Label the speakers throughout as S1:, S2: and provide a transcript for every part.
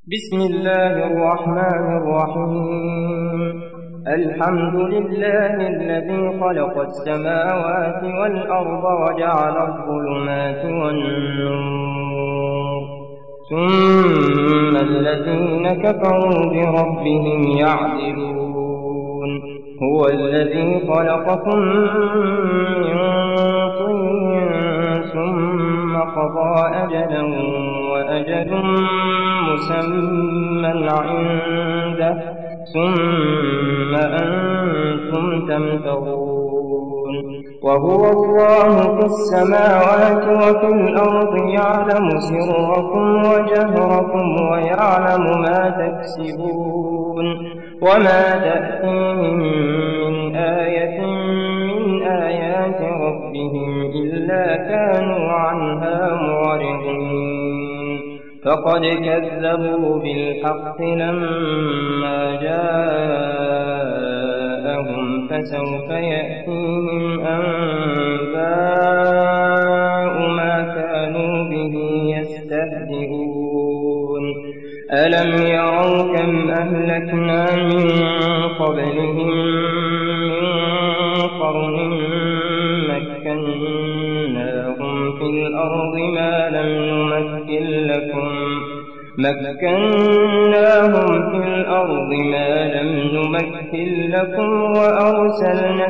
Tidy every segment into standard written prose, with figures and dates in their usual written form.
S1: بسم الله الرحمن الرحيم. الحمد لله الذي خلق السماوات والأرض وجعل الظلمات والنور، ثم الذين كفروا بربهم يعدلون. هو الذي خلقكم من طين ثم قضى أجلا وأجل مسمى عنده ثم أنتم تمترون. وهو الله في السماوات وفي الأرض يعلم سركم وجهركم ويعلم ما تكسبون. وما تأتيهم من آية من آيات ربهم إلا كانوا عنها معرضين. فقد كذبوا بالحق لما جاءهم فسوف يأتيهم أنباء ما كانوا به يستهزئون. ألم يروا كم أهلكنا من قبلهم من قرن مكناهم في الأرض ما لم نمكن لكم وأرسلنا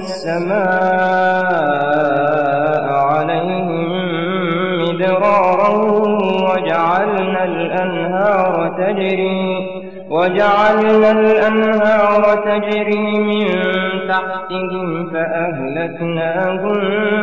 S1: السماء عليهم مدرارا وجعلنا الأنهار تجري من تحتهم فأهلكناهم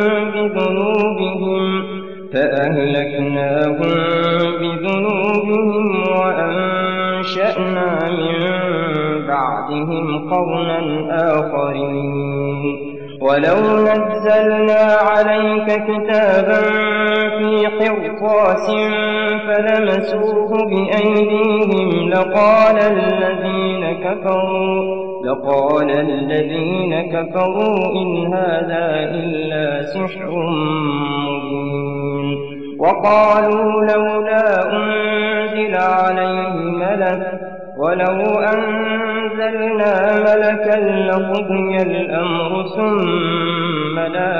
S1: بذنوبهم وأنشأنا من بعدهم قرنا آخرين. ولو نزلنا عليك كتابا في قرطاس فلمسوه بأيديهم لقال الذين كفروا إن هذا إلا سحر مبين. وقالوا لولا أنزل عليه ملك ولو أنزلنا ملكا لقضي الأمر ثم لا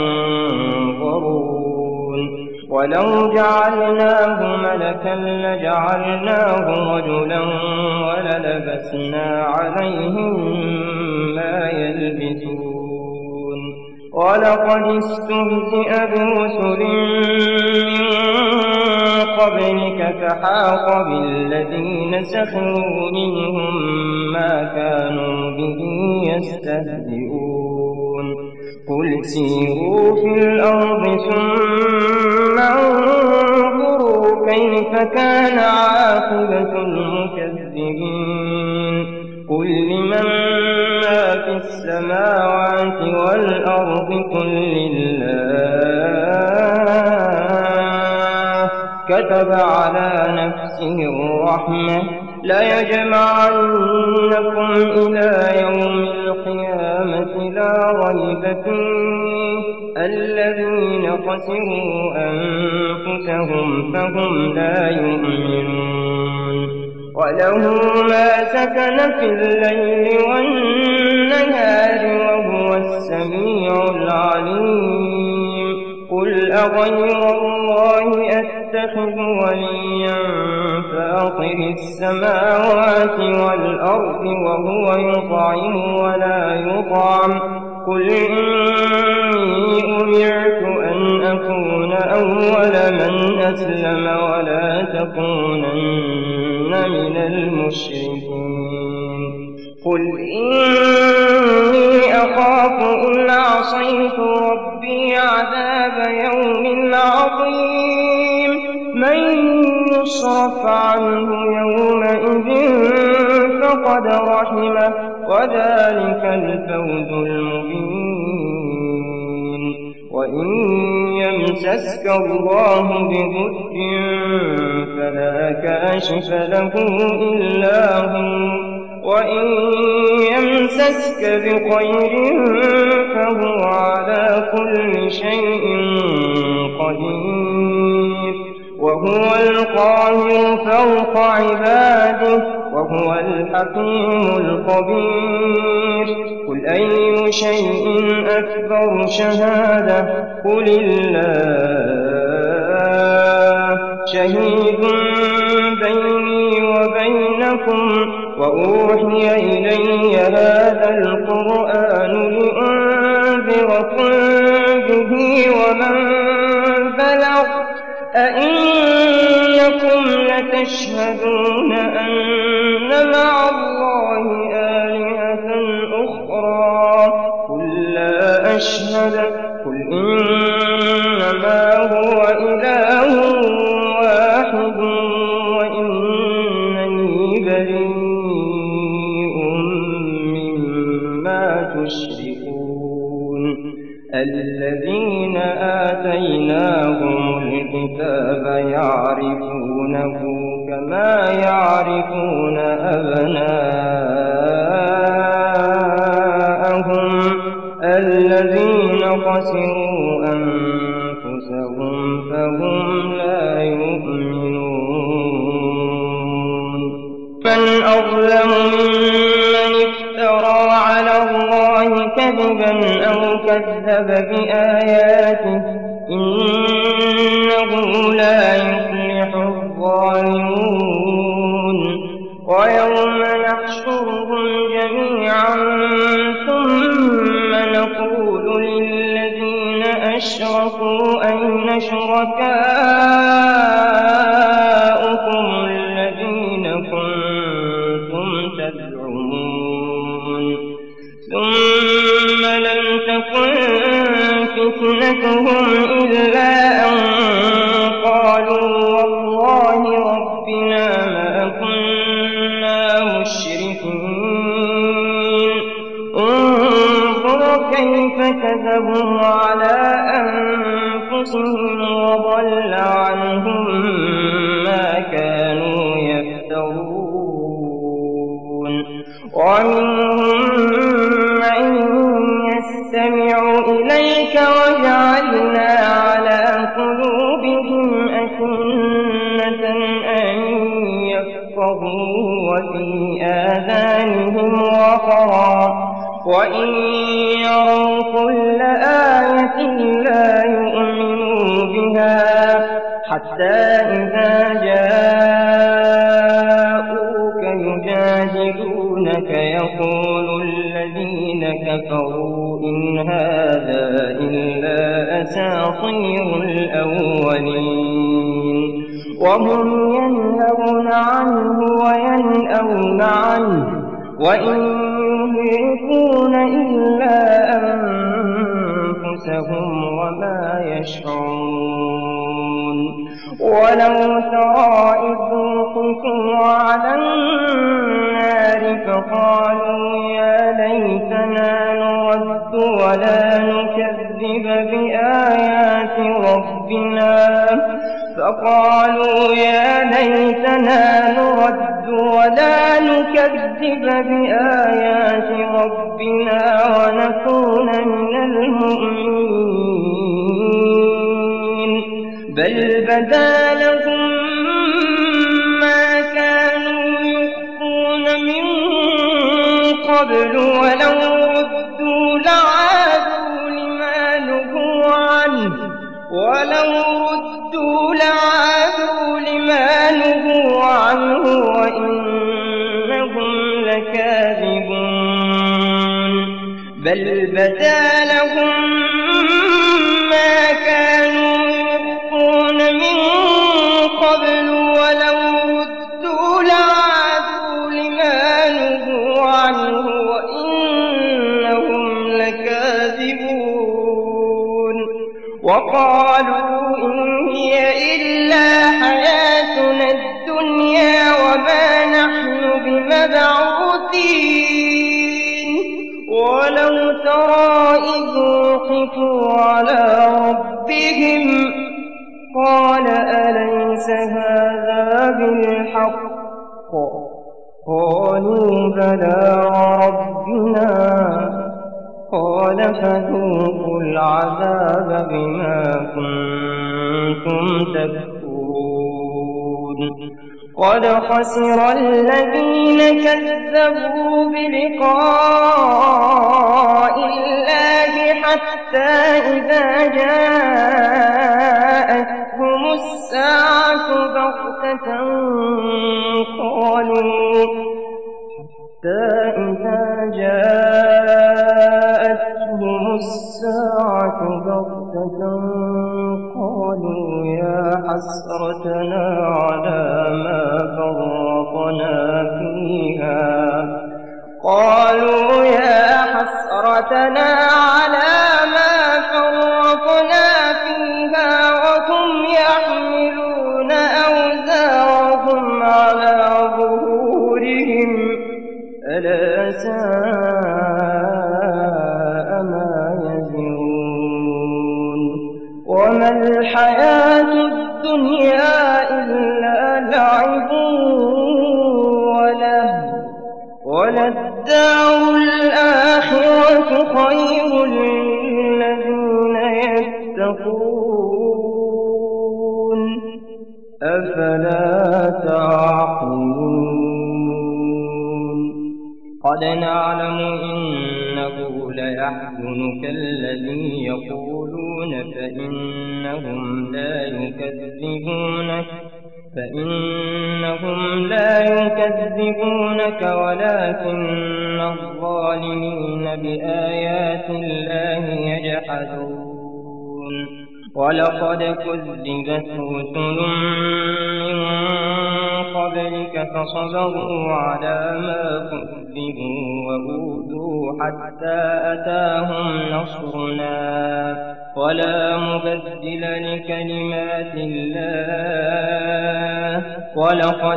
S1: ينظرون. ولو جعلناه ملكا لجعلناه رجلا وللبسنا عليهم ما يلبسون. ولقد استهزئ برسل من قبلك فحاق بالذين سخروا منهم ما كانوا به يستهزئون. قل سيروا في الأرض ثم انظروا كيف كان عاقبة المكذبين. قل لمن ما في السماوات والأرض قل لله كتب على نفسه الرحمة ليجمعنكم إلى يوم القيامة لا ريب فيه الذين خسروا أنفسهم فهم لا يؤمنون. وله ما سكن في الليل والنهار وهو السميع العليم. قل أغير الله أتخذ وليا فاطر السماوات والأرض وهو يطعم ولا يطعم. قل إني أمرت أن أكون أول من أسلم ولا تكونن من المشركين. قل إني أخاف إن عصيت ربي عذاب يوم عظيم. من يصرف عنه يومئذ فقد رحمه وذلك الفوز المبين. وإن يمسسك الله بضر فلا كاشف له إلا هو وإن يمسسك بخير فهو على كل شيء قدير. وهو القاهر فوق عباده وهو الحكيم الخبير قل أي شيء أكبر شهادة قل الله شهيد بيني وبينكم وأوحي إلي هذا القرآن لأنذركم به ومن بلغ أئنكم لتشهدون أن مع الله آلهة أخرى قل لا أشهد قل إنما هو إله واحد وإنني بريء مما تشركون الذين آتيناهم الكتاب يعرفونه كما يعرفون أبناءهم الذين خسروا أنفسهم فهم لا يؤمنون من أظلم ممن افترى على الله كذبا أو كذب بآياته إنه لا يفلح الظالمون ويوم نحشرهم جميعا ثم نقول للذين أشركوا أين شركاؤكم الذين كنتم تزعمون ثم لم تكن فتنتهم إلا أن قالوا والله ربنا ما كنا مشركين انظر كيف كذبوا على أنفسهم وضل عنهم ما كانوا يفترون ومنهم من يستمع إليك وجعلنا على قلوبهم أكنة أن يفقهوا وفي آذانهم وقرا وإن يروا كل آية لا يؤمنوا بها حتى إذا جاءوك يجادلونك يقول الذين كفروا إن هذا إلا أساطير الأولين وهم ينهون عنه وينأون عنه وإن يهلكون إلا أنفسهم وما يشعرون ولو ترى إذ وقفوا على النار فقالوا يا ليتنا نرد ولا نكذب بآيات ربنا ونكون من المؤمنين بل بدا لهم ما كانوا يخفون من قبل ولو ردوا لعادوا لما نهوا عنه وإنهم لكاذبون بل بدا لهم ما كانوا يخفون من قبل ولو ردوا لعادوا لما نهوا عنه وإنهم لكاذبون وقالوا إن هي إلا حياتنا الدنيا وما نحن بمبعوثين ولو ترى إذ وقفوا على ربهم قال أليس هذا بالحق قالوا بلى وربنا قال فذوقوا العذاب بما كنتم تكفرون قد خسر الذين كذبوا بلقاء الله حتى إذا جاءتهم الساعة بغتة قالوا يا حسرتنا على ما فرطنا فيها وهم يحملون أوزارهم على ظهورهم ألا ساء ما يزرون وما الحياة الدنيا إلا لعب وللدار الآخرة خير للذين يتقون أفلا تعقلون قد نعلم إنه ليحزنك الذي يقولون فإنهم لا يكذبونك ولكن الظالمين بآيات الله يجحدون ولقد كذبت رسل من قبلك فصبروا على ما كذبوا وأوذوا حتى أتاهم نصرنا ولا مبدل لكلمات الله ولقد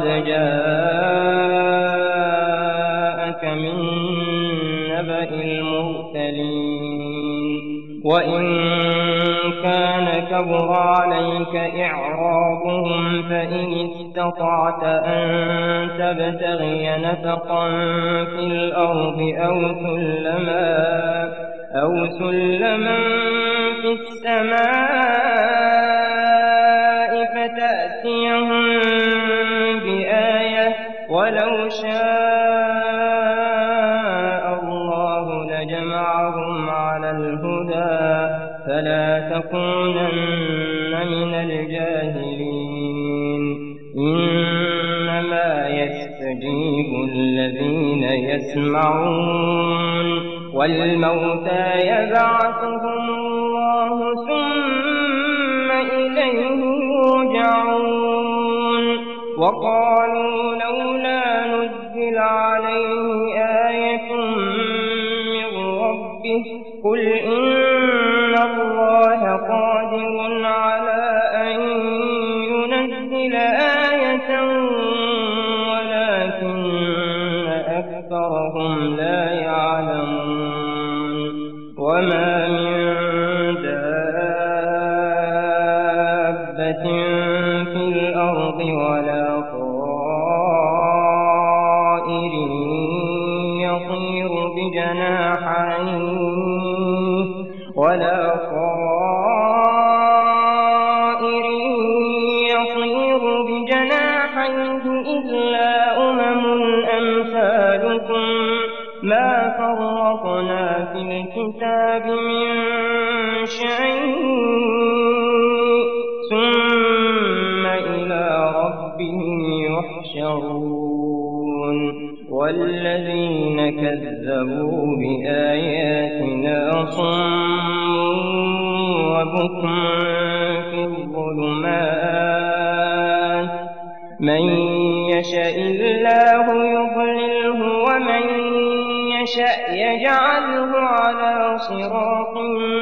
S1: جاءك من نبأ المرسلين وإن كان كبر عليك إعراضهم فإن استطعت أن تبتغي نفقا في الأرض أو سلما في السماء فتأتيهم بآية ولو شاء الله لجمعهم على الهدى فلا تكونن من الجاهلين إنما يستجيب الذين يسمعون والموتى يبعثهم الله ثم إليه يرجعون وقالوا لولا نزل عليه آية من ربه قل إن الله قادر على أن ينزل آية ولكن أكثرهم لا يعلمون وما من دابة في الأرض ولا طائر يطير بجناحيه إلا أمم أمثالكم ما فرطنا في الكتاب من شيء ثم إلى ربهم يحشرون والذين كذبوا بآياتنا صم وبكم في الظلمات من يشاء الله يضلله ومن يشاء يجعله على صراط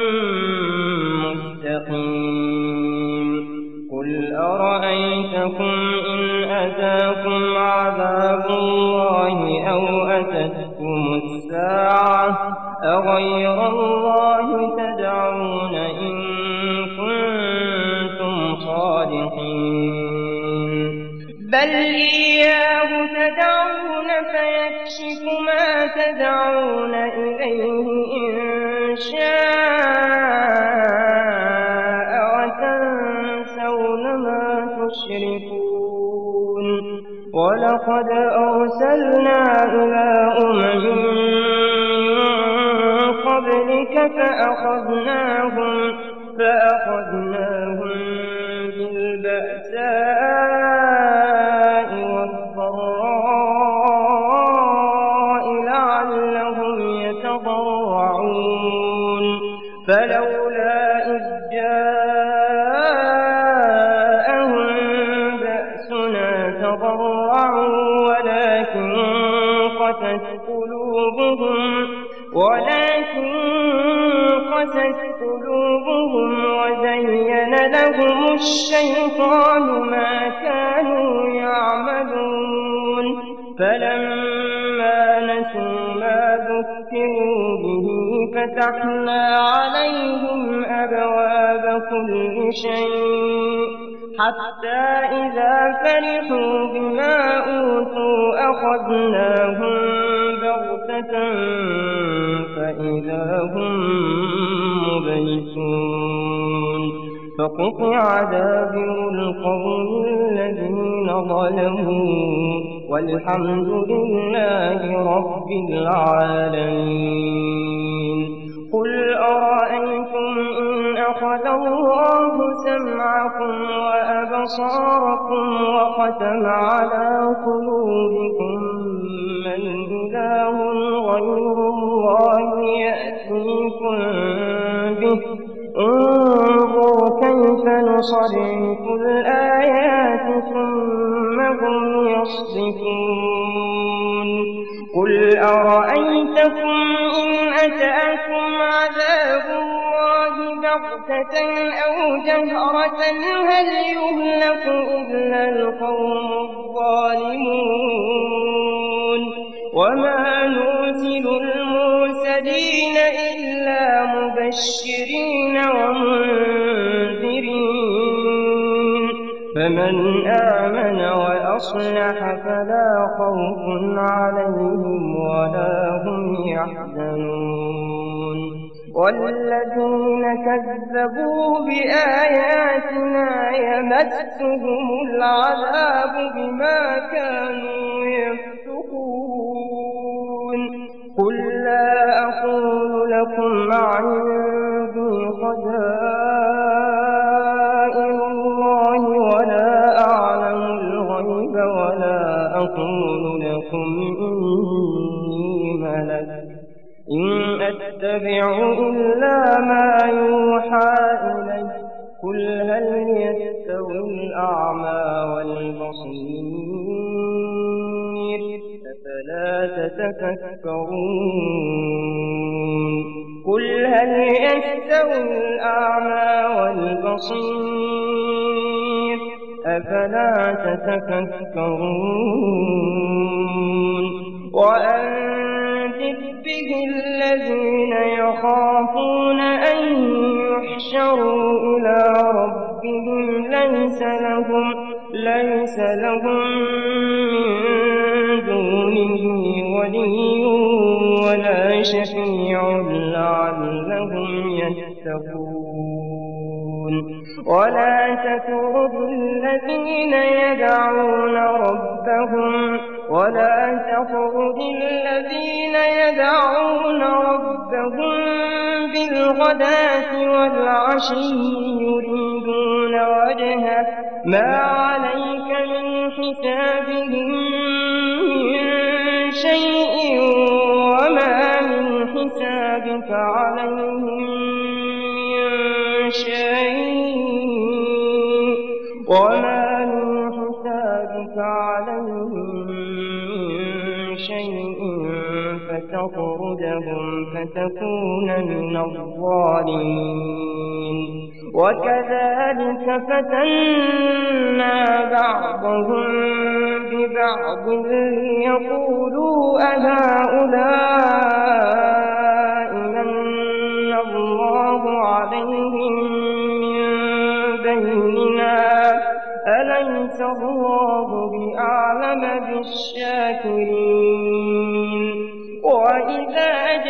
S1: مستقيم قل أرأيتكم إن أتاكم عذاب الله أو أتتكم الساعة أغير الله تدعون إن كنتم صادقين بل إياه تدعون فيكشف ما تدعون إليه إن شاء وتنسون ما تشركون ولقد أرسلنا إلى أمم من قبلك فأخذناهم بالبأساء والضراء لعلهم يتضرعون فلولا إذ جاءهم بأسنا تضرعوا ولكن قست قلوبهم وزين لهم الشيطان ما كانوا يعملون فلما نسوا ما ذكروا به فتحنا عليهم أبواب كل شيء حتى إذا فرحوا بما أوتوا أخذناهم بغتة فإذا هم مبلسون فقطع دابر القوم الذين ظلموا والحمد لله رب العالمين قل أرأيتم إن أخذ الله سمعكم وأبصاركم وختم على قلوبكم من إله غير الله يأتيكم به انظر كيف نصرف الآيات ثم هم يصدفون قل أرأيتكم إن أتاكم عذاب الله بغتة أو جهرة هل يهلك إلا القوم الظالمون وما نرسل المرسلين إلا مبشرين ومنذرين فمن آمن وأصلح فلا خوف عليهم ولا هم يحزنون والذين كذبوا بآياتنا يمسهم العذاب بما كانوا يفسقون قل لا أقول لكم عندي خزائن الله ولا أعلم الغيب ولا أقول لكم إني ملك إن أتبع إلا ما يوحى إلي قل هل يستوي الأعمى والبصير أفلا تتفكرون قل هل يستوي الأعمى والبصير أفلا تتفكرون وأنذر به الذين يخافون أن يحشروا إلى ربهم ليس لهم من دونه ولي ولا شفيع لعلهم يتقون ولا تطرد الذين يدعون ربهم بالغداة والعشي يريدون وجهه ما عليك من حسابهم من شيء وما من حسابك عليهم من شيء فتطردهم فتكون من الظالمين وكذلك فتنا بعضهم ببعض ليقولوا أهؤلاء من الله عليهم من بيننا أليس الله بأعلم بالشاكرين وإذا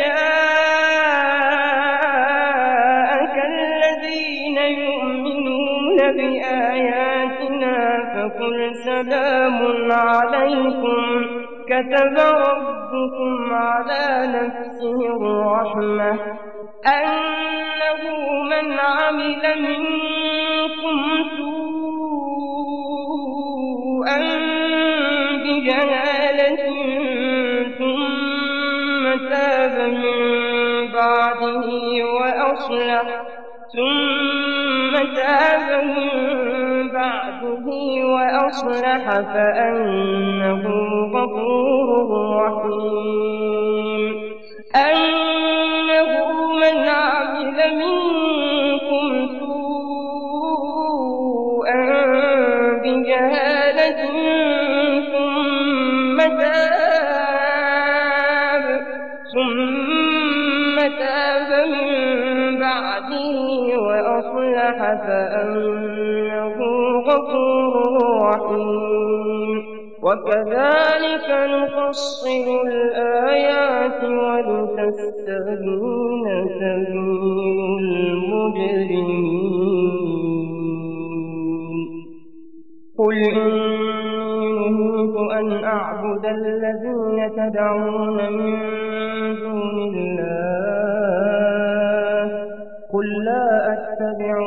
S1: جاءك الذين يؤمنون بآياتنا فقل سلام عليكم كتب ربكم على نفسه الرحمة أنه من عمل منكم سوءا بجهالة ثم تاب من بعده وأصلح فأنه غفور رحيم أنه من عمل منكم سوءا بجهالة ثم تاب من بعده وأصلح فأنه غفور رحيم وكذلك نفصل الآيات ولتستبين سبيل المجرمين قل إني نهيت أن أعبد الذين تدعون من دون الله قل لا أتبع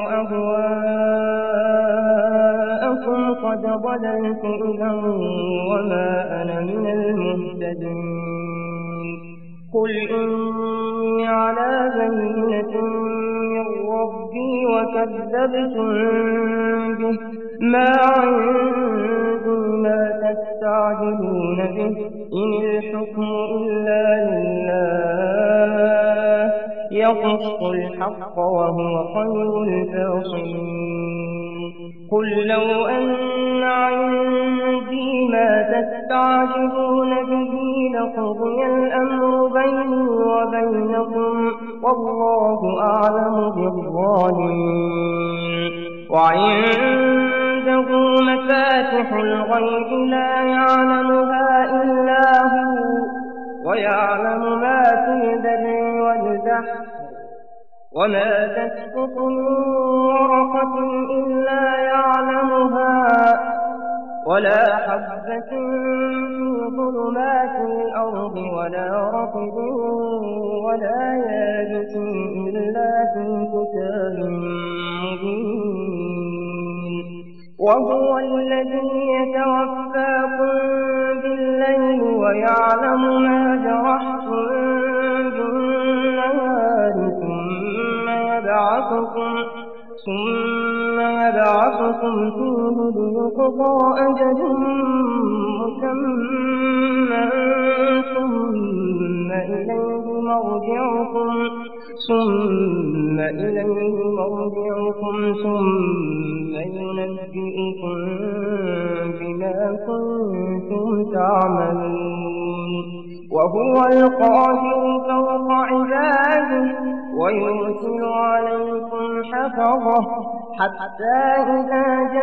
S1: أهواءكم قد ضللت إذا وما أنا من المهتدين قل إني على بينة من ربي وكذبتم به ما عندي ما تستعجلون به إن الحكم إلا لله يقص الحق وهو خير الفاصلين قل لو أن عندي ما تستعجلون به لقضي الأمر بيني وبينكم والله أعلم بالظالمين وعنده مفاتح الغيب لا يعلمها إلا هو ويعلم ما في البر والبحر وما تسقط من ورقة إلا يعلمها ولا حبة في ظلمات الأرض ولا رطب ولا يابس إلا في كتاب مبين وهو الذي يتوفاكم بالليل ويعلم ما جرحتم بالنهار ثم يبعثكم فيه ليقضى أجل مسمى ثم إليه مرجعكم ثم ينبئكم بما كنتم تعملون وهو القاهر فوق عباده ويرسل عليكم حفظه حتى إذا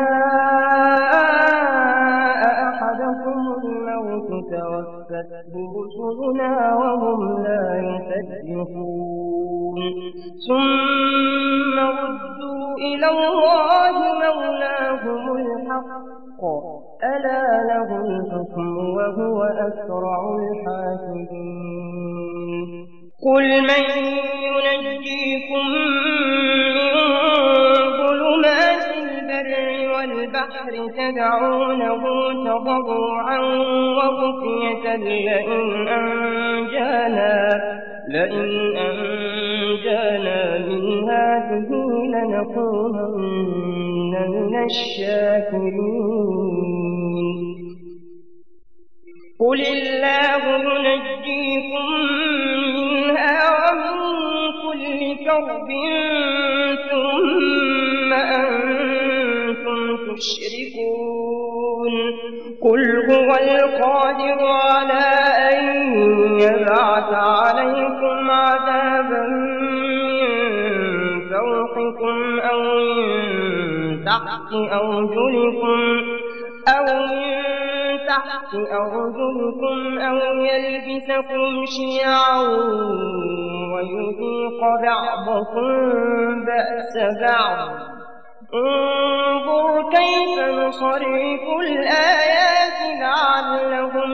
S1: جاء أحدكم الموت توفته رسلنا وهم لا يصدقون ثم ردوا إلى الله مولاهم الحق ألا له الحكم وهو أسرع الحاسبين قل من ينجيكم من ظلمات البر والبحر تدعونه تضرعا وخفية لئن أنجانا من هذه لنكونن من الشاكرين قل الله ينجيكم منها ومن كل كرب ثم أنتم تشركون قل هو القادر على أن يبعث عليكم عذابا من فوقكم أو من تحت أرجلكم أو يلبسكم شيعا ويذيق بعضكم بأس بعض انظر كيف نصرف الآيات لعلهم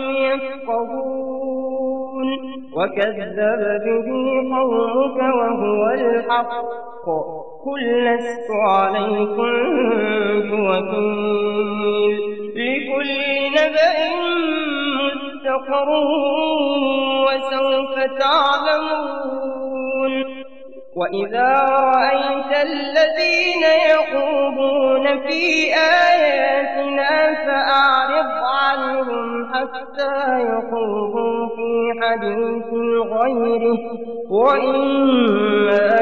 S1: يفقهون وكذب به قومك وهو الحق قل لست عليكم بوكيل لكل نبأ مستقر وسوف تعلمون وإذا رأيت الذين يخوضون في آياتنا فأعرض عنهم حتى يخوضوا في حديث غيره وإما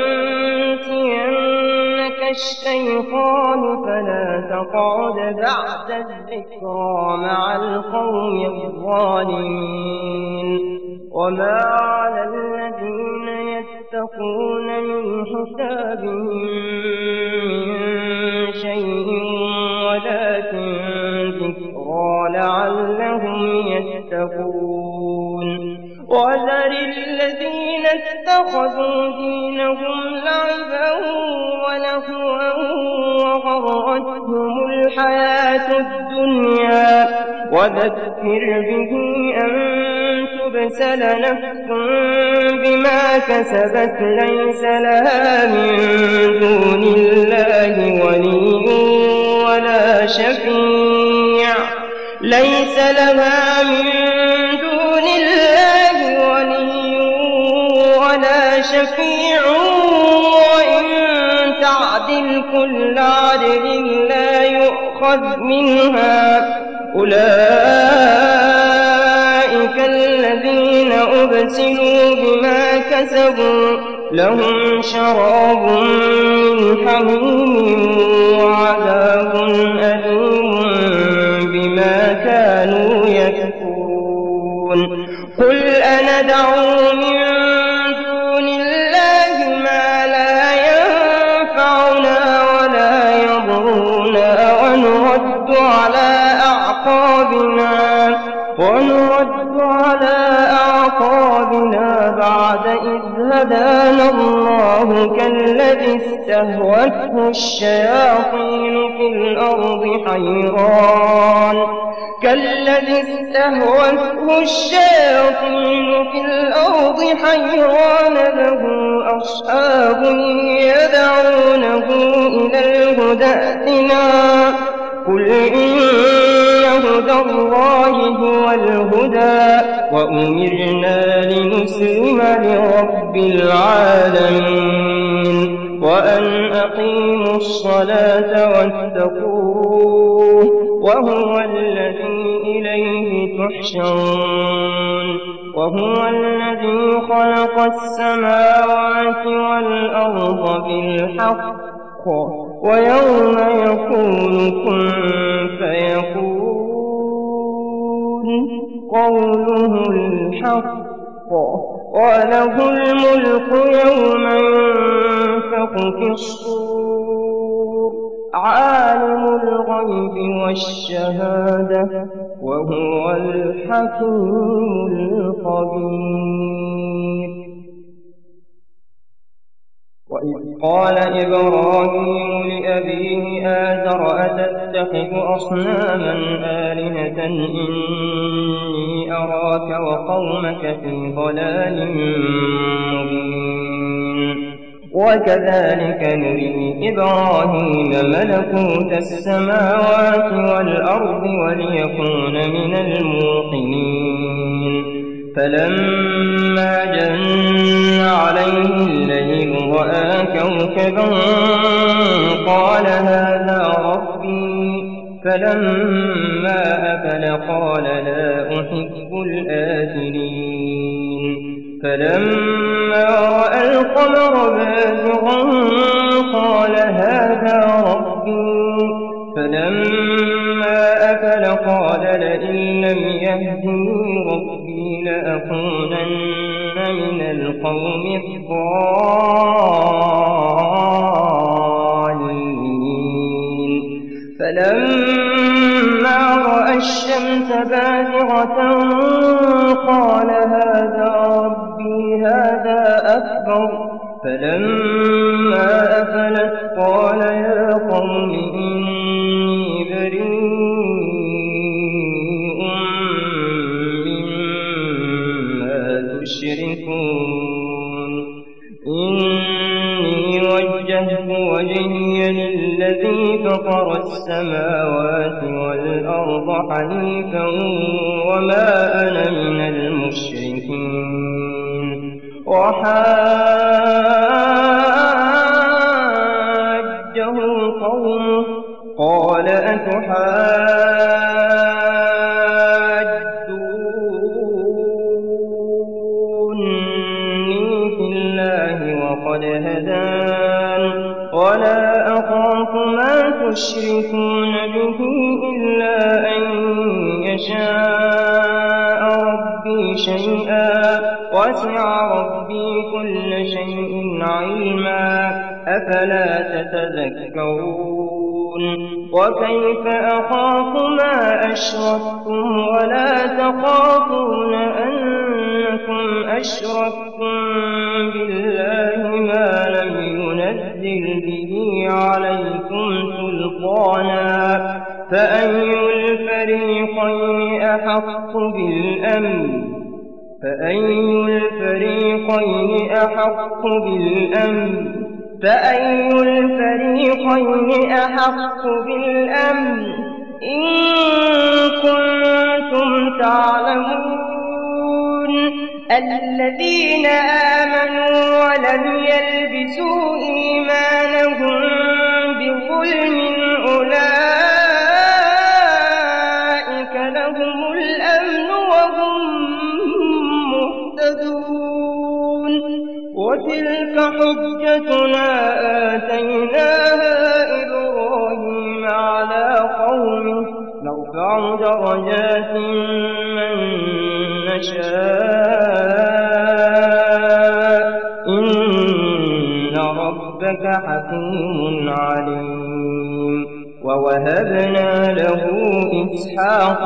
S1: ينسينك الشيطان فلا تقعد بعد الذكرى مع القوم الظالمين وما على الذين يتقون من حسابهم من شيء ولكن ذكرى لعلهم يتقون وذر الذين اتخذوا دينهم لعبا ولهوا وغرتهم الحياة الدنيا وذكر به أن تبسل نفس بما كسبت ليس لها من دون الله ولي ولا شفيع ليس لها من دون الله ولي ولا شفيع وإن تعدل كل عدل لا يؤخذ منها أولئك الذين أبسلوا بما كسبوا لهم شراب من حميم وعذاب أليم بما كانوا يكفرون قل أندعو من دون الله ما لا ينفعنا ولا يضرنا ونرد على أعقابنا بعد إذ هدانا الله كالذي استهوته الشياطين في الأرض حيران له أصحاب يدعونه إلى الهدى ائتنا قل إن هدى الله هو الهدى وأمرنا لنسلم لرب العالمين وأن أقيموا الصلاة واتقوه وهو الذي إليه تحشرون وهو الذي خلق السماوات والأرض بالحق ويوم يقول كن فيكون قوله الحق وله الملك يوم ينفخ في الصور عالم الغيب والشهادة وهو الحكيم الخبير وإذ قال إبراهيم لأبيه آزر أتتخذ أصناما آلهة إني أراك وقومك في ضلال مبين وكذلك نري إبراهيم ملكوت السماوات والأرض وليكون من الموقنين فلما جن عليه الليل رأى كوكبا قال هذا ربي فلما أفل قال لا أحب الآفلين فلما رأى القمر بازغا قال هذا ربي فلما أفل قال لئن لم يهدني ربي لأكونن من القوم الضالين فلما رأى الشمس بازغة قال هذا ربي هذا أكبر فلما أفلت قال يا قوم المشركون إني وجهت وجهي للذي فطر السماوات والأرض حنيفا وما أنا من المشركين وحاجه قومه قال أتحاجوني في الله وقد هدان ولا أخاف ما تشركون به إلا أن يشاء ربي شيئا وسع ربي كل شيء علما أفلا تتذكرون وكيف أخاف ما أشركتم ولا تخافون أنكم أشركتم بالله ما لم ينزل به عليكم سلطانا فأي الفريقين أحق بالأمن إن كنتم تعلمون الذين آمنوا ولم يلبسوا إيمانهم بظلم أولئك لهم الأمن وهم مهتدون وتلك حجتنا آتيناها إبراهيم على قومه نرفع درجات من نشاء إن ربك حكيم عليم ووهبنا له إسحاق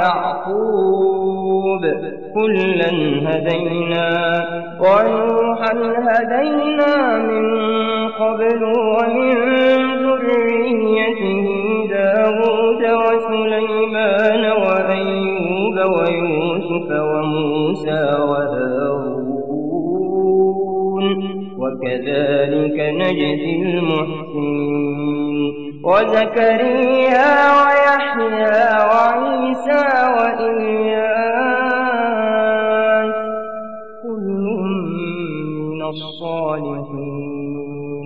S1: ويعقوب كلا هدينا ونوحا هدينا من قبل ومن ذريته داود وسليمان وأيوب ويوسف وموسى وهارون وكذلك نجزي المحسنين وزكريا ويحيى وعيسى وإلياس كل من الصالحين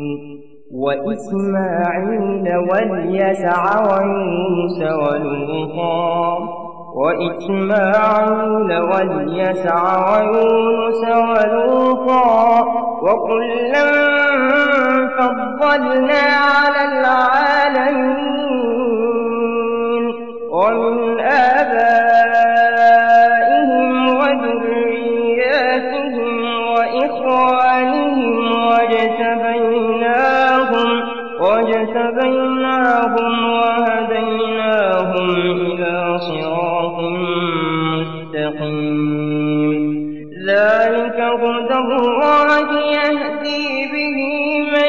S1: وإسماعيل واليسع ويونس ولوطا وكلا فضلنا على العالمين ومن آبائهم وذرياتهم وإخوانهم واجتبيناهم وهديناهم إلى صراط مستقيم ذلك هدى الله يهدي به من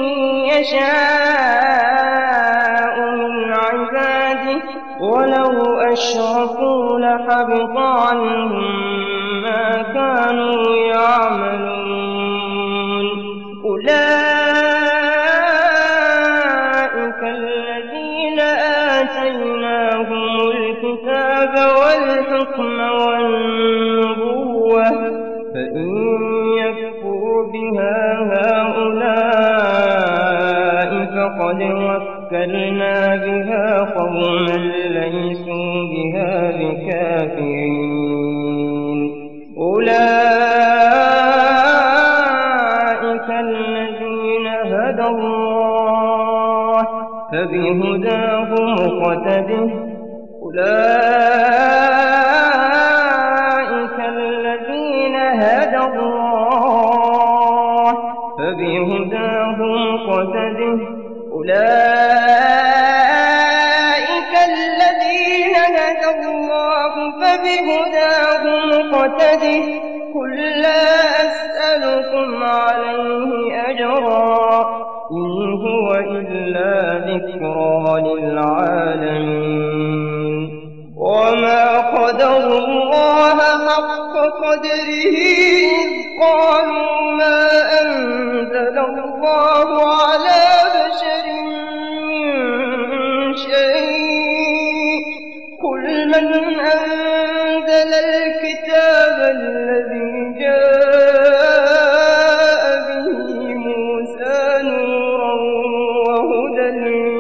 S1: يشاء من عباده ولو أشركوا لحبط عنهم ما كانوا يعملون أولئك الذين آتيناهم الكتاب والحكم والنبوة فإن يكفر بها هؤلاء فقد وكلنا بها قوما ليسوا بها بكافرين أولئك الذين هدى الله فبهداه مقتده فبهداه مقتده قل لا أسألكم عليه أجرا إن هو إلا ذكرى للعالمين وما قدروا الله حق قدره إذ قالوا ما أنزل الله على بشر من شيء قل من أنزل الكتاب الذي جاء به موسى نورا وهدى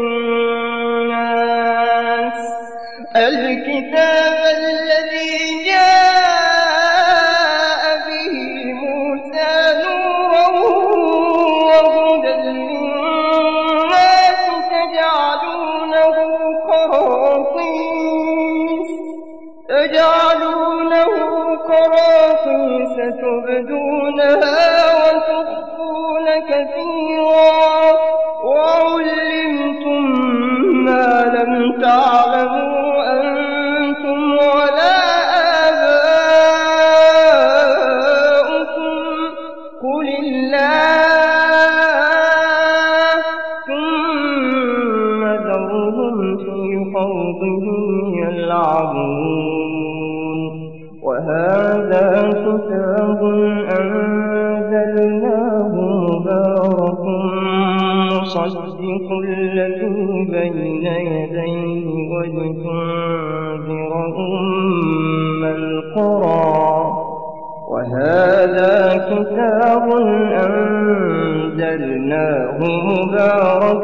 S1: للناس الكتاب الذي جاء به موسى نورا وهدى للناس تجعلونه قراطيس تبدونها وتخفون كثيرا وعلمتم ما لم تعلموا أنتم ولا آباؤكم قل الله ثم ذرهم في خوضهم يلعبون وهذا كتاب أنزلناه مبارك مصدق الذي بين يديه ولتنذر أم القرى وهذا كتاب أنزلناه مبارك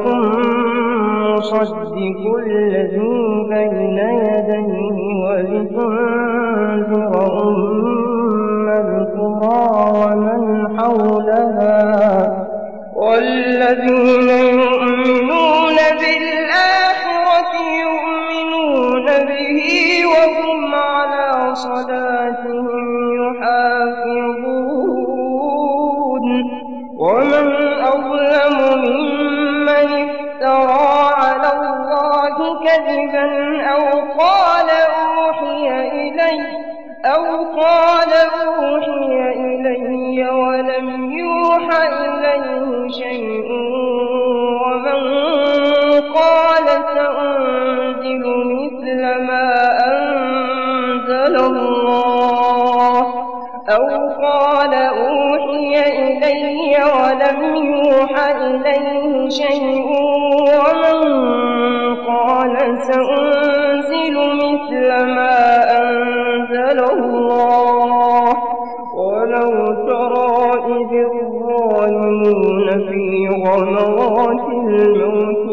S1: مصدق الذي بين يديه ولتنذر أم القرى ومن حولها والذين يؤمنون بالآخرة يؤمنون به وهم على صلاتهم يحافظون ومن أظلم ممن افترى على الله كذبا أو قال أوحي إلي ولم يوحى إليه شيء ومن قال سأنزل مثل ما أنزل الله أو قال أوحي إلي ولم يوحى إليه شيء ومن قال سأنزل مثل ما أنزل الله ولو ترى إذ الظالمون في غمرات الموت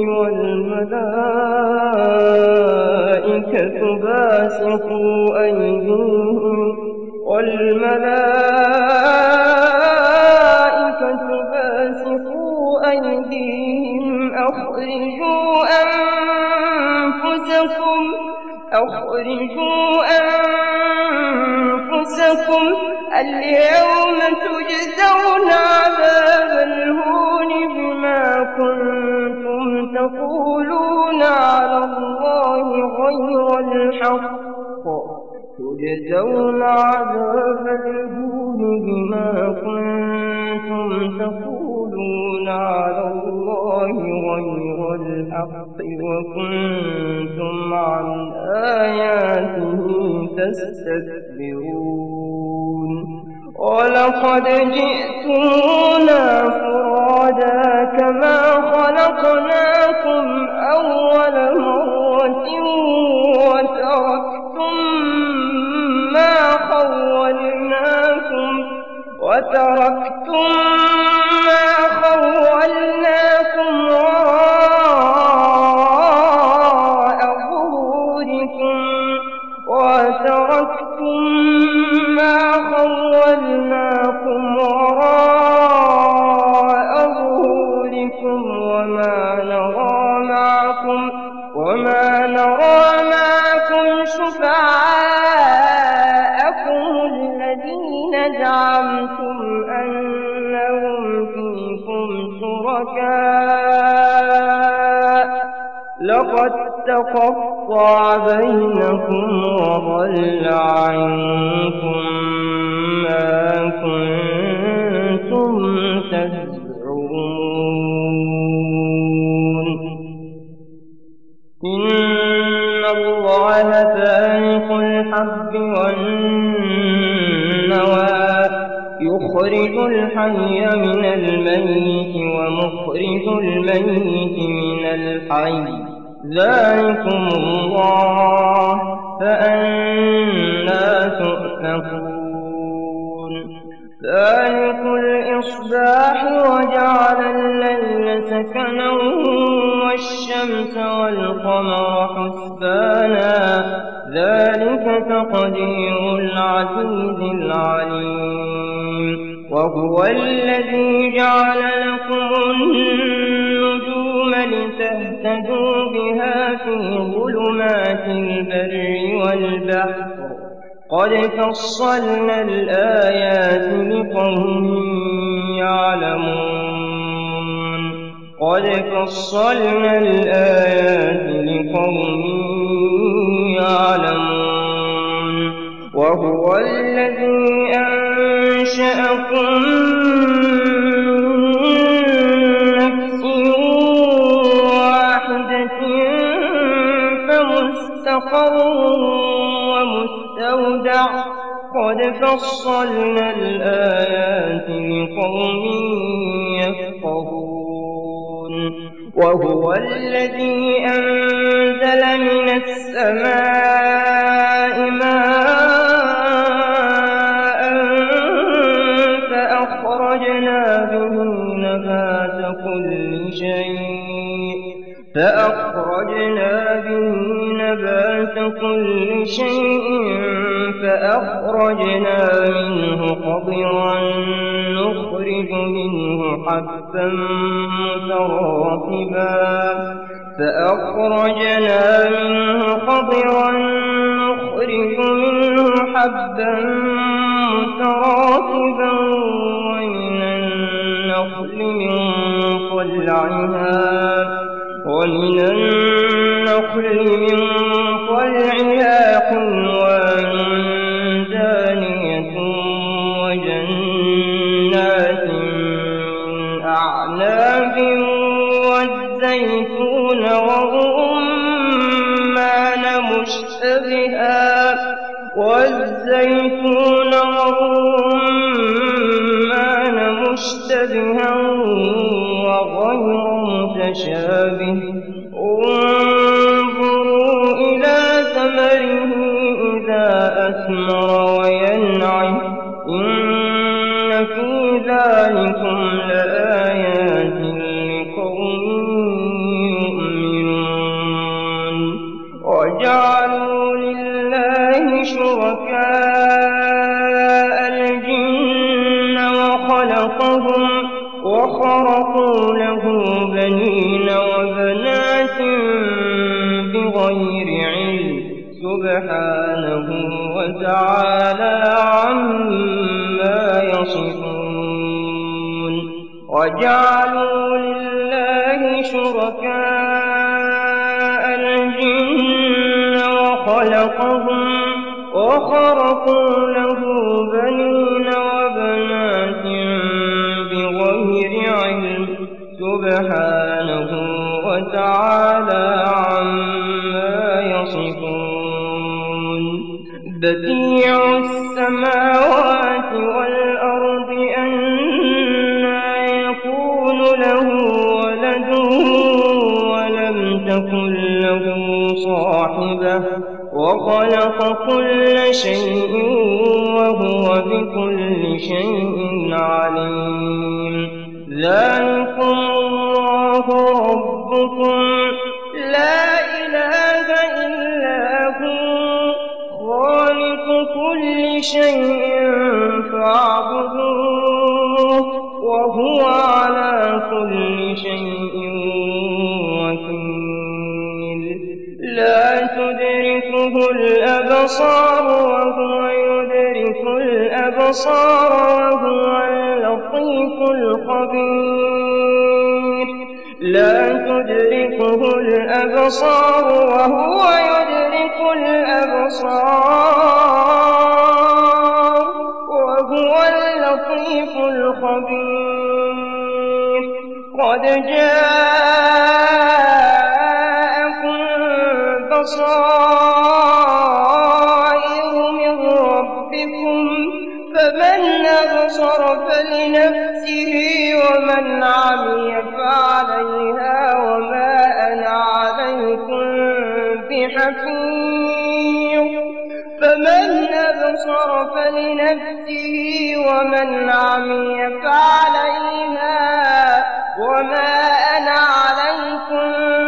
S1: والملائكة باسطوا أيديهم أخرجوا أنفسكم اليوم تجزون عذاب الهون بما كنتم تقولون على الله غير الحق تجزون عذاب الهون بما كنتم تقولون على الله غير الحق وكنتم عن آياته تستكبرون ولقد جئتمونا فرادا كما خلقناكم أول مرة وتركتم ما خولناكم وراء ظهوركم وما نرى معكم شفعاءكم الذين زعمتم أنهم فيكم شركاء لقد تقطع بينكم وضل عنكم ما كنتم تزعمون إن الله فالق الحب والنوى يخرج الحي من الميت ومخرج الميت من الحي ذلكم الله فأنى تؤفكون ذلك الإصباح وجعل الليل سكنا والشمس والقمر حسبانا ذلك تقدير العزيز العليم وهو الذي جعل لكم النجوم لتهتدوا بها في ظلمات البر والبحر قد فصلنا الآيات لقوم يعلمون قد فصلنا الآيات لقوم يعلمون وهو الذي أنشأكم من نفس واحدة فمستقر ومستودع قد فصلنا الآيات لقوم يفقهون وهو الذي أنزل من السماء ماء فأخرجنا به نبات كل شيء فأخرجنا منه خضرا نخرج منه حبا متراكبا ومن النخل من طلعها قنوان دانية وجنات من أعناب والزيتون ورمان مشتبها وغير متشابه انظروا إلى ثمره إذا أثمر وينعم إن في ذلكم لآيات لقوم يؤمنون وجعلوا لله شركاء الجن وخرقوا له بنين وبنات بغير علم سبحانه وتعالى عما يصفون وجعلوا لله شركاء الجن وخرقوا له بنين وبنات بغير علم سبحانه وتعالى عما يصفون بديع السماوات والأرض أنى يكون له ولد ولم تكن له صاحبة وخلق كل شيء وهو بكل شيء عليم ذلكم الله ربكم لا إله إلا هو خالق كل شيء فاعبدوه وهو على كل شيء وكيل لا تدركه الأبصار وهو يدرك الأبصار وهو اللطيف الخبير لا تدركه الأبصار وهو يدرك الأبصار وهو اللطيف الخبير قد جاءكم بصائر من ربكم فمن أبصر فلنفسه ومن عمي فعليها وما أنا عليكم بحفيظ فمن أبصر فلنفسه ومن عمي فعليها وما أنا عليكم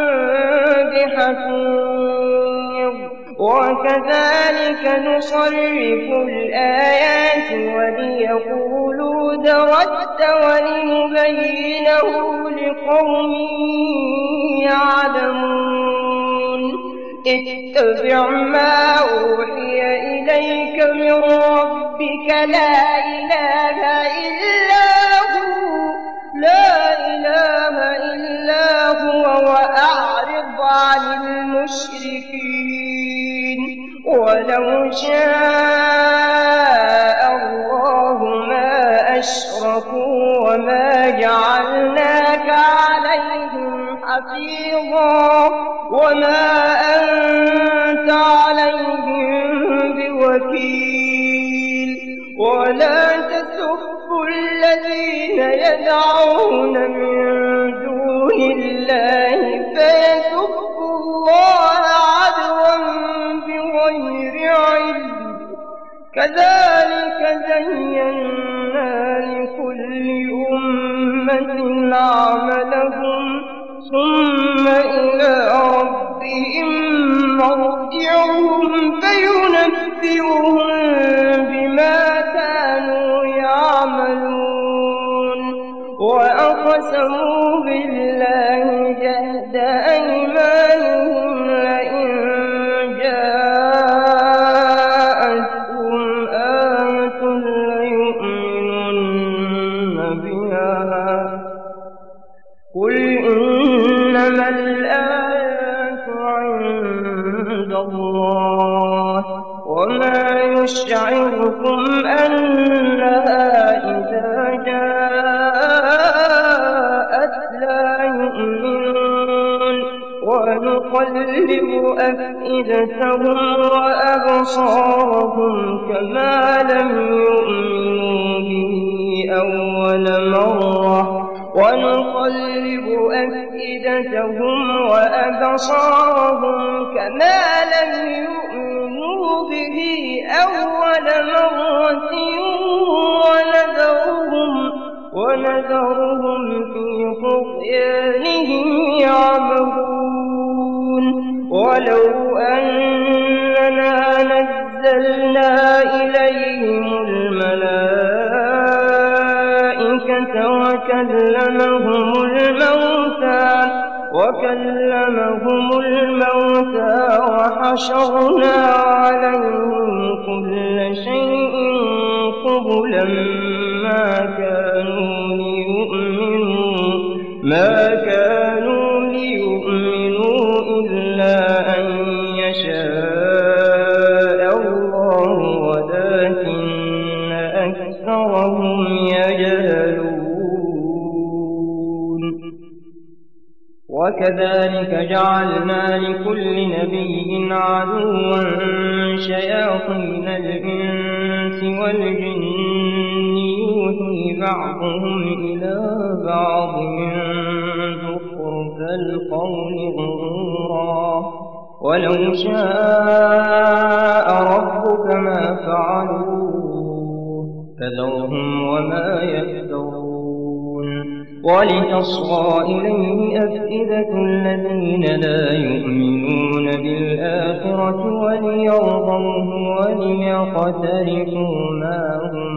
S1: بحفيظ وكذلك نصرف الآيات وليقولوا درست ولنبينه لقوم يعلمون اتبع ما أوحي إليك من ربك لا إله إلا هو وأعرض عن المشركين ولو شاء الله ما أشركوا وما جعلناك عليهم حفيظا وما أنت عليهم بوكيل ولا تسبوا الذين يدعون من دون الله فيسبوا الله عدوا بغير علم كذلك زينا لكل أمة عملهم ثم إلى ربهم مرجعهم فينبئهم بما كانوا يعملون وأقسموا بالله جهد أيمانهم لئن جاءتهم آية ليؤمنن بها قل إنما الآيات عند الله وما يشعركم أنها إذا جاءت لا يؤمنون ونقلب أفئدتهم وأبصارهم كما لم يؤمنوا به أول مرة ونقلب أفئدتهم وأبصارهم كما لم يؤمنوا به أول مرة ونذرهم في طغيانهم يعمهون ولو أننا نزلنا إليهم الملائكة وكلمهم الموتى وحشرنا عليهم كل شيء قبلا ما كانوا ليؤمنوا إلا أن يشاء الله ولكن أكثرهم يجهلون وكذلك جعلنا لكل نبي عدوا شياطين الإنس والجن يوحي بعضهم إلى بعض زخرف القول غرورا ولو شاء ربك ما فعلوه فذرهم وما يفترون ولتصغى إليه أفئدة الذين لا يؤمنون بالآخرة وليرضوه وليقترفوا ما هم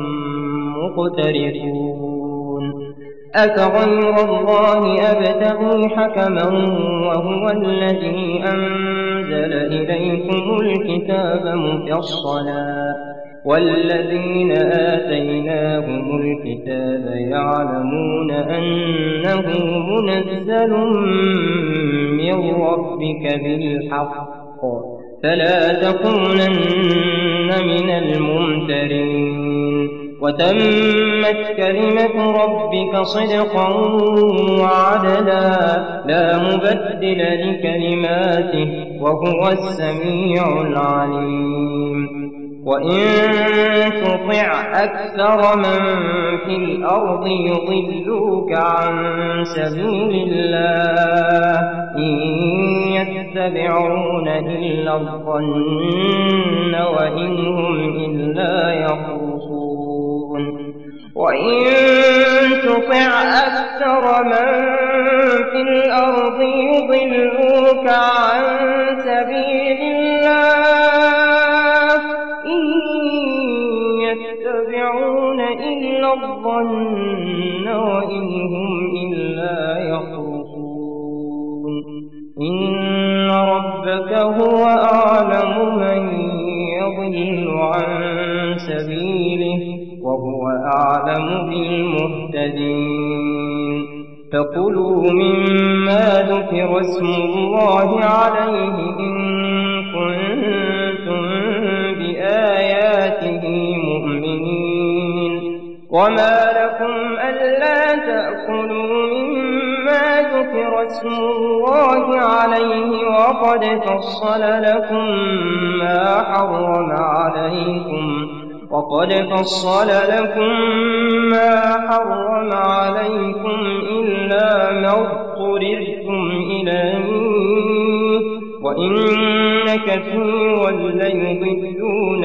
S1: مقترفون أفغير الله أبتغي حكما وهو الذي أنزل إليكم الكتاب مفصلا والذين آتيناهم الكتاب يعلمون أنه منزل من ربك بالحق فلا تكونن من الممترين وتمت كلمة ربك صدقا وعدلا لا مبدل لكلماته وهو السميع العليم وإن تطع أكثر من في الأرض يضلوك عن سبيل الله إن يتبعون إلا الظن وإن هم إلا يخرصون وإن تطع أكثر من في الأرض يضلوك عن سبيل الله إن يتبعون إلا الظن وإن هم إلا يخرصون إن ربك هو أعلم من يضل عن سبيله وهو أعلم بالمهتدين فكلوا مما ذكر اسم الله عليه إن كنتم بآياته مؤمنين وما لكم ألا تأكلوا مما ذكر اسم الله عليه وقد فصل لكم ما حرم عليكم إلا ما اضطررتم إليه وإن كثيرا ليضلون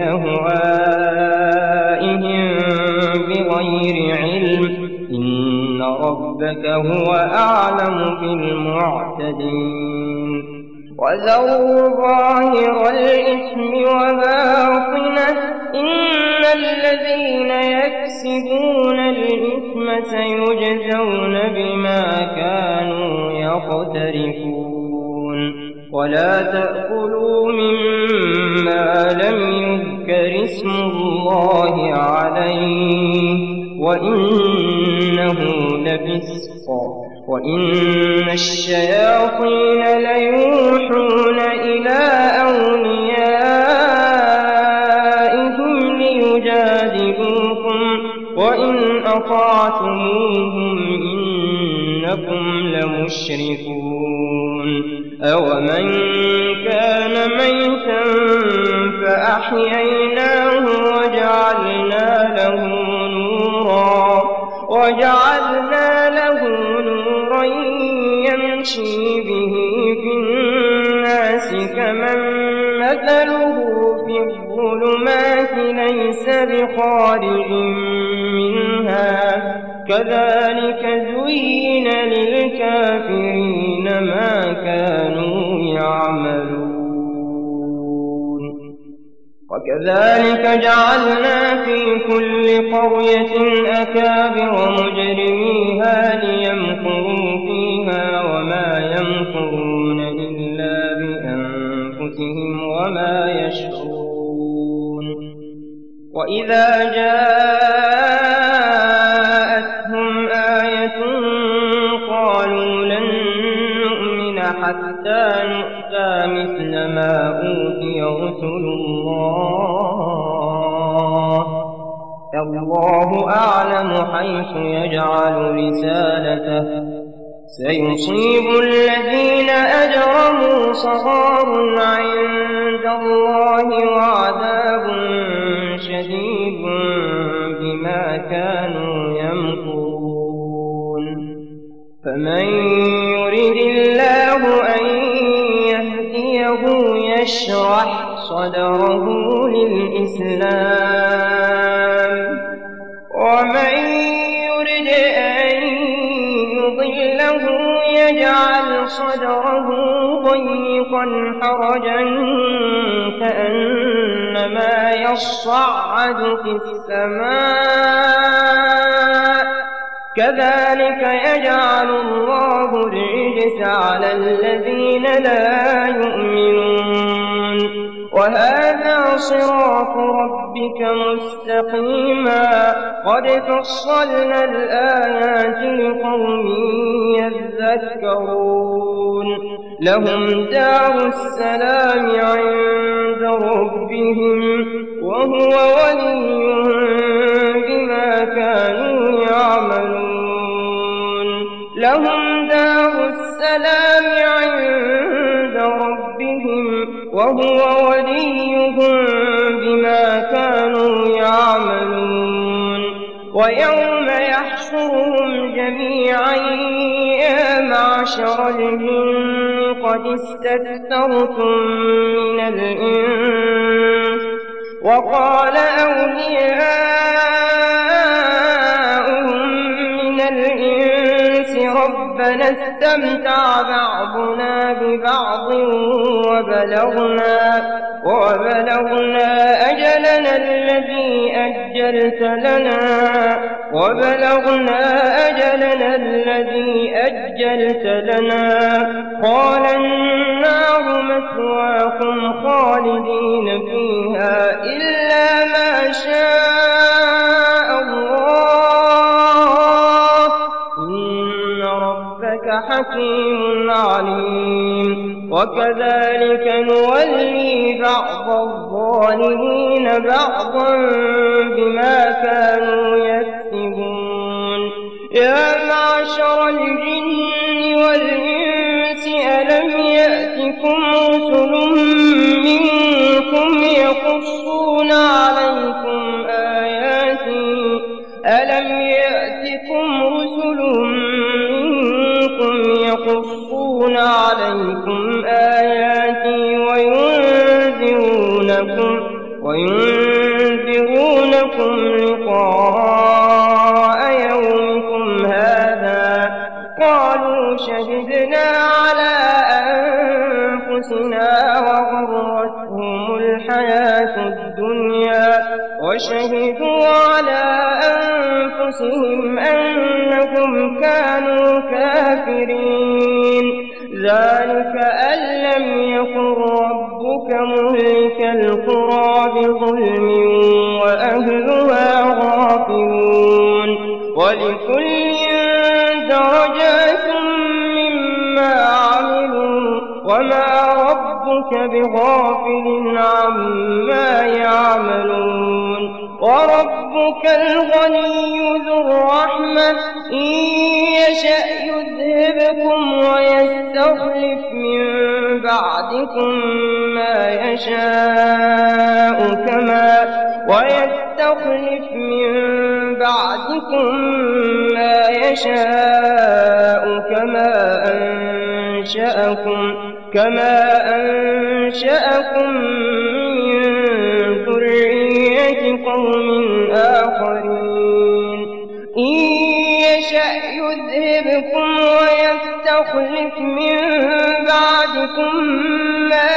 S1: بأهوائهم بغير علم إن ربك هو أعلم بالمعتدين وذروا ظاهر الإثم وباطنه إن الذين يكسبون الإثم سيجزون بما كانوا يقترفون ولا تأكلوا مما لم يذكر اسم الله عليه وإنه لفسق وإن الشياطين ليوحون إلى أوليائهم ليجادلوكم وإن أطعتموهم إنكم لمشركون أومن كان ميتا فأحييناه وجعلنا له نورا يمشي به في الناس كمن مثله في الظلمات ليس بخارج منها كذلك زين للكافرين ما كانوا يعملون وكذلك جعلنا في كل قرية أكابر مجرميها ليمكروا فيها وما يمكرون إلا بأنفسهم وما يشعرون وإذا جاءتهم آية قالوا لن نؤمن حتى نؤتى مثل ما أوتي رسل الله أعلم حيث يجعل رسالته سيصيب الذين أجرموا صغار عند الله وعذاب شديد بما كانوا يمكرون فمن يرد الله أن يهديه يشرح صدره للإسلام ومن يرد أن يضله يجعل صدره ضيقا حرجا كأنما يصعد في السماء كذلك يجعل الله الرجس على الذين لا يؤمنون وهذا صراط ربك مستقيما قد فصلنا الآيات لقوم يذكرون لهم دار السلام عند ربهم وهو وليهم بما كانوا يعملون لهم دار السلام عند ربهم وهو وليهم بما ويوم يحشرهم جميعا يا معشر الجن قد استكثرتم من الإنس وقال أولياؤهم من الإنس ربنا استمتع بعضنا ببعض وبلغنا أجلنا الذي أجلت لنا قال النار مثواكم خالدين فيها إلا ما شاء الله إن ربك حكيم عليم وكذلك نولي بعض الظالمين بعضا بما كانوا يكسبون يا معشر الجن والإنس ألم يأتكم رسل منكم يقصون عليكم آياتي وينذرونكم لقاء يومكم هذا قالوا شهدنا على أنفسنا وغرتهم الحياة الدنيا وشهدوا على أنفسهم أنهم كانوا كافرين ذلك أن لم يكن ربك مهلك القرى بظلم وأهلها غافلون ولكل درجات مما عملوا وما ربك بغافل عما يعملون وربك الغني ذو الرحمة إن يشأ يذهبكم ويستخلف من بعدكم ما يشاء كما أنشأكم من ذرية قوم آخرين إن يشأ يذهبكم ويستخلف من بعدكم ما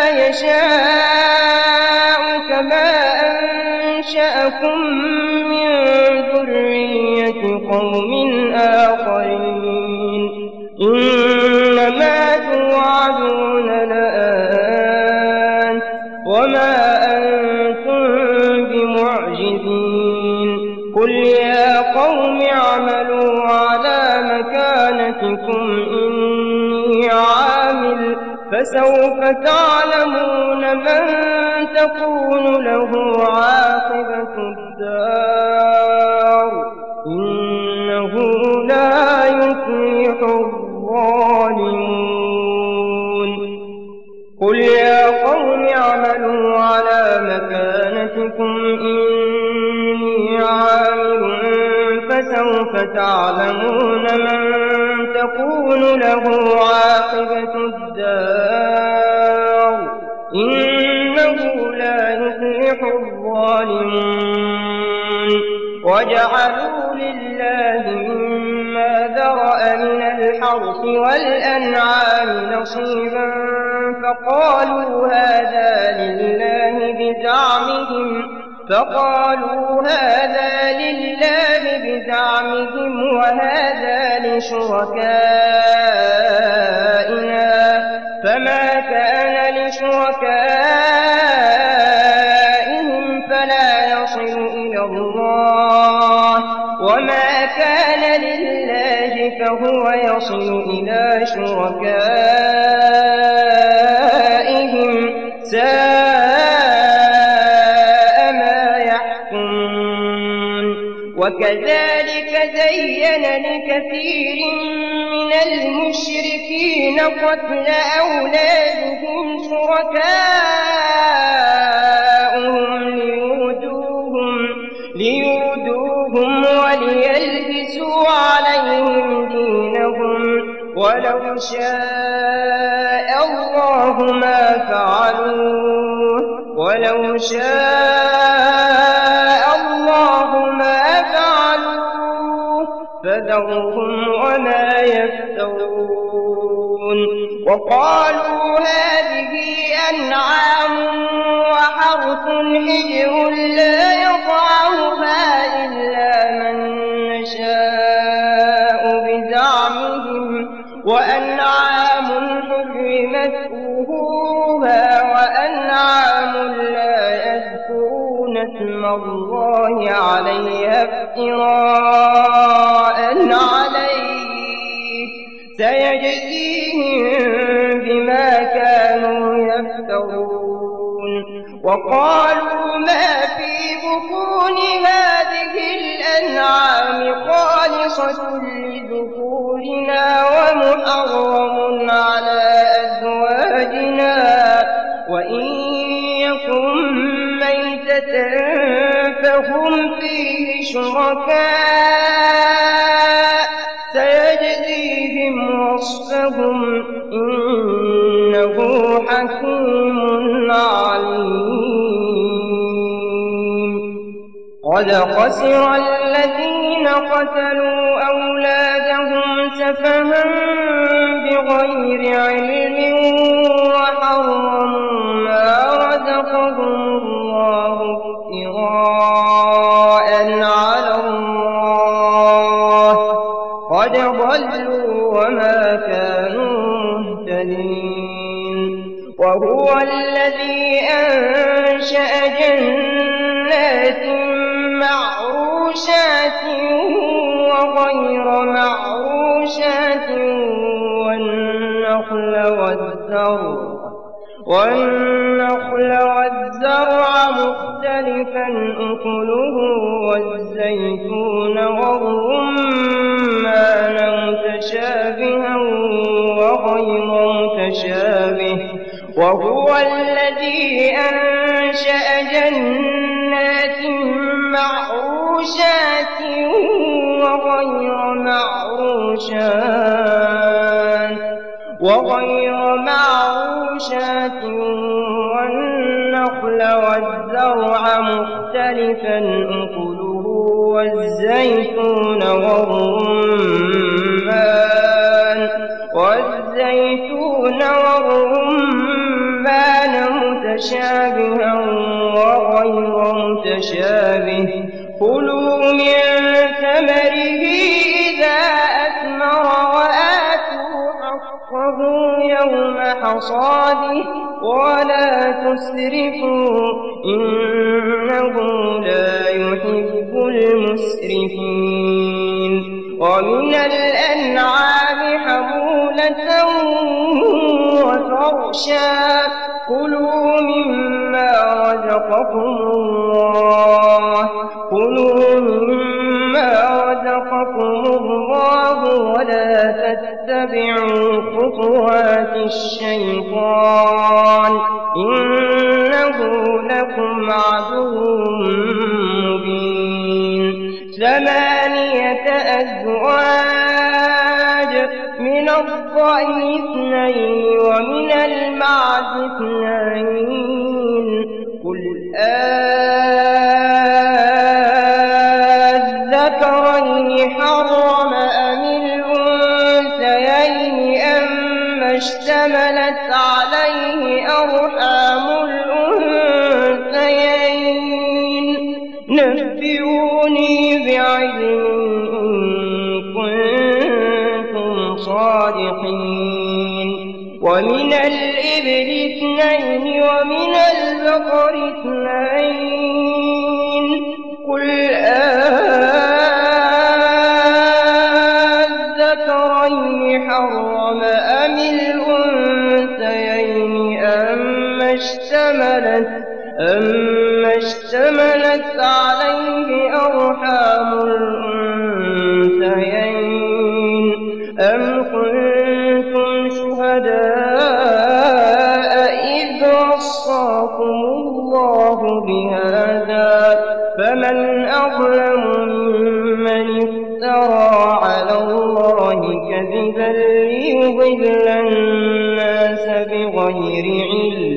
S1: يشاء كما أنشأكم من ذرية قوم آخرين إنما توعدون لآت وما أنتم بمعجزين قل يا قوم اعملوا على مكانتكم إني عامل فسوف تعلمون من تكون له عاقبة الدار إنه لا يفلح الظالمون قل يا قوم اعملوا على مكانتكم إني عامل فسوف تعلمون من تكون له عاقبة الدار إنه لا يفلح الظالمون وجعلوا لله مما ذرأ من الحرث والأنعام نصيبا فقالوا هذا لله بزعمهم وهذا لشركائنا فما كان لشركائهم فلا يصل إلى الله وما كان لله فهو يصل إلى شركائهم ساء ما يحكمون وكذلك زين لكثير من المشركين قتل أولادهم شركاؤهم ليردوهم ليردوهم وليلبسوا عليهم دينهم ولو شاء الله ما فعلوه فذرهم وما يفترون وقالوا هذه أنعام وحرث حجر لا يطعمها إلا من نشاء بزعمهم وأنعام حرمت ظهورها وأنعام لا يذكرون اسم الله عليها افتراء عليه سيجزيهم بما كانوا يفترون وقالوا ما في بطون هذه الأنعام خالصة لذكورنا ومحرم على أزواجنا وإن يكن ميتة فهم فيه شركاء سيجزيهم وصفهم إنه حكيم عليم قد خسر الذين قتلوا أولادهم سفها بغير علم وحرموا ما رزقهم الله افتراء على الله قد ضلوا وما كانوا مهتدين وهو الذي أنشأ جنات معروشات وغير معروشات والنخل والزرع مختلفا أكله والزيتون والرمان متشابها وغير متشابه وهو الذي أنشأ جنات معروشات وغير معروشات والنخل والزرع مختلفا أكله والزيتون والرمان متشابها وغير متشابه كلوا من ثمره إذا أثمر وآتوا حقه يوم حصاده ولا تسرفوا إنه لا يحب المسرفين ومن الأنعام حمولة وفرشا كلوا مما رزقكم الله ولا تتبعوا خطوات الشيطان إنه لكم عدو مبين 8 أزواج من الضأن 2 ومن المعز 2 قل الذكرين حرم أم الأنثيين أما اشتملت عليه أرحام الأنثيين نبئوني بعلم إن كنتم صادقين ومن الإبل 2 ومن البقر 2 قل الذكرين حرم أم الأنثيين أما اشتملت عليه أرحام الأنثيين أم كنتم شهداء إذ وصاكم الله بهذا فمن أظلم كذبا ليضل الناس بغير علم